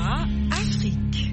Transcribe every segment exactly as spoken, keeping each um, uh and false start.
Africa, Afrique.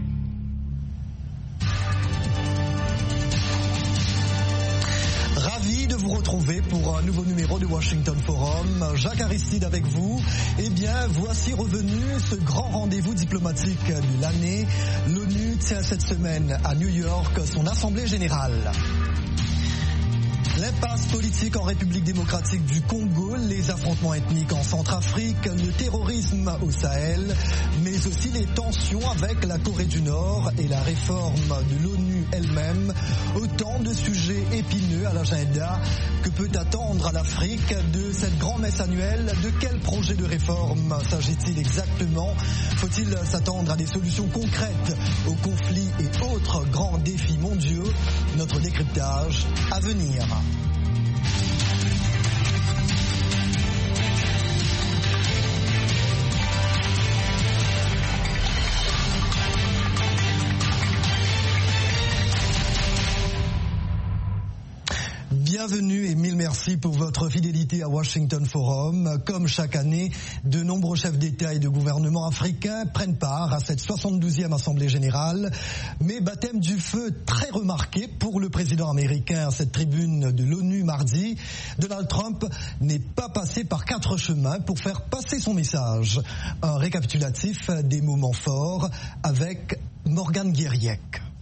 Ravi de vous retrouver pour un nouveau numéro du Washington Forum. Jacques Aristide avec vous. Eh bien, voici revenu ce grand rendez-vous diplomatique de l'année. L'ONU tient cette semaine à New York son assemblée générale. L'impasse politique en République démocratique du Congo, les affrontements ethniques en Centrafrique, le terrorisme au Sahel, mais aussi les tensions avec la Corée du Nord et la réforme de l'ONU elle-même. Autant de sujets épineux à l'agenda. Que peut attendre à l'Afrique de cette grand-messe annuelle? De quel projet de réforme s'agit-il exactement? Faut-il s'attendre à des solutions concrètes aux conflits et autres grands défis mondiaux? Notre décryptage à venir. Bienvenue et mille merci pour votre fidélité à Washington Forum. Comme chaque année, de nombreux chefs d'État et de gouvernement africains prennent part à cette soixante-douzième Assemblée générale. Mais baptême du feu très remarqué pour le président américain à cette tribune de l'ONU mardi. Donald Trump n'est pas passé par quatre chemins pour faire passer son message. Un récapitulatif des moments forts avec Morgane Guériec.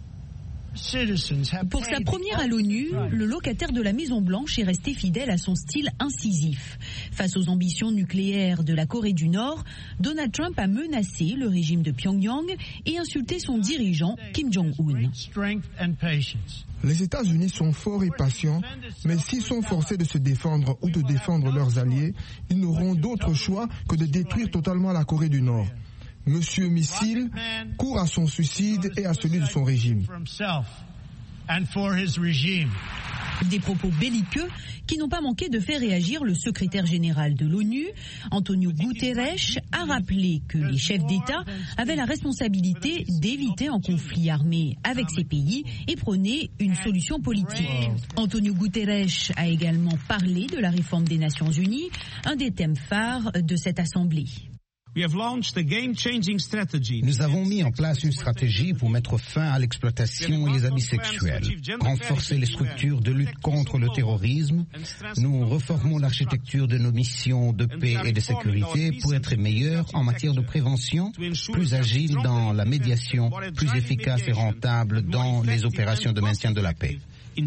Pour sa première à l'ONU, le locataire de la Maison-Blanche est resté fidèle à son style incisif. Face aux ambitions nucléaires de la Corée du Nord, Donald Trump a menacé le régime de Pyongyang et insulté son dirigeant, Kim Jong-un. Les États-Unis sont forts et patients, mais s'ils sont forcés de se défendre ou de défendre leurs alliés, ils n'auront d'autre choix que de détruire totalement la Corée du Nord. Monsieur Missile court à son suicide et à celui de son régime. Des propos belliqueux qui n'ont pas manqué de faire réagir le secrétaire général de l'ONU. Antonio Guterres a rappelé que les chefs d'État avaient la responsabilité d'éviter un conflit armé avec ces pays et prôner une solution politique. Antonio Guterres a également parlé de la réforme des Nations Unies, un des thèmes phares de cette assemblée. Nous avons mis en place une stratégie pour mettre fin à l'exploitation et les abus sexuels, renforcer les structures de lutte contre le terrorisme. Nous reformons l'architecture de nos missions de paix et de sécurité pour être meilleurs en matière de prévention, plus agiles dans la médiation, plus efficaces et rentables dans les opérations de maintien de la paix.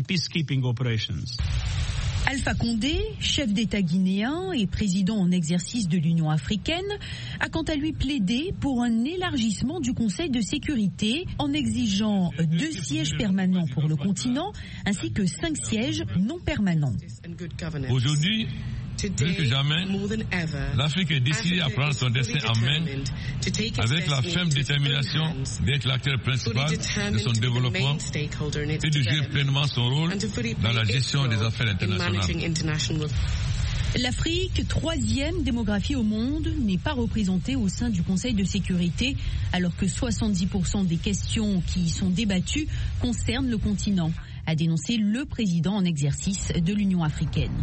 Alpha Condé, chef d'État guinéen et président en exercice de l'Union africaine, a quant à lui plaidé pour un élargissement du Conseil de sécurité en exigeant deux sièges permanents pour le continent ainsi que cinq sièges non permanents. Aujourd'hui, plus que jamais, l'Afrique est décidée à prendre son destin en main avec la ferme détermination d'être l'acteur principal de son développement et de jouer pleinement son rôle dans la gestion des affaires internationales. L'Afrique, troisième démographie au monde, n'est pas représentée au sein du Conseil de sécurité, alors que soixante-dix pour cent des questions qui y sont débattues concernent le continent, a dénoncé le président en exercice de l'Union africaine.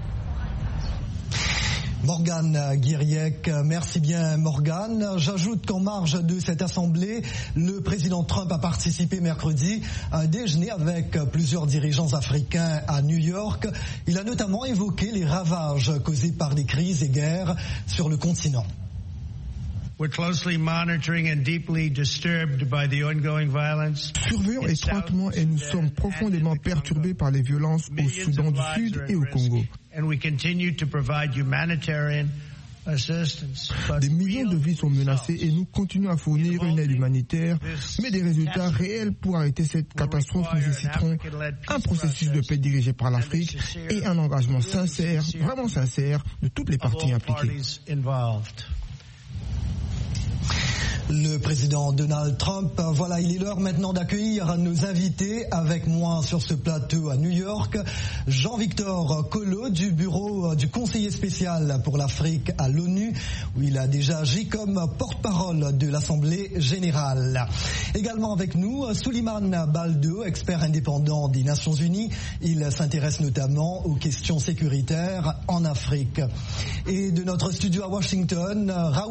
Morgane Guériec, merci bien Morgane. J'ajoute qu'en marge de cette assemblée, le président Trump a participé mercredi à un déjeuner avec plusieurs dirigeants africains à New York. Il a notamment évoqué les ravages causés par des crises et guerres sur le continent. Surveillons étroitement et nous sommes profondément perturbés par les violences au Soudan du Sud et au Congo. Des millions de vies sont menacées et nous continuons à fournir une aide humanitaire, mais des résultats réels pour arrêter cette catastrophe nécessiteront un processus de paix dirigé par l'Afrique et un engagement sincère, vraiment sincère, de toutes les parties impliquées. Le président Donald Trump, voilà, il est l'heure maintenant d'accueillir nos invités. Avec moi sur ce plateau à New York, Jean-Victor Collot du bureau du conseiller spécial pour l'Afrique à l'ONU, où il a déjà agi comme porte-parole de l'Assemblée générale. Également avec nous, Souleymane Baldo, expert indépendant des Nations Unies. Il s'intéresse notamment aux questions sécuritaires en Afrique. Et de notre studio à Washington, Raoul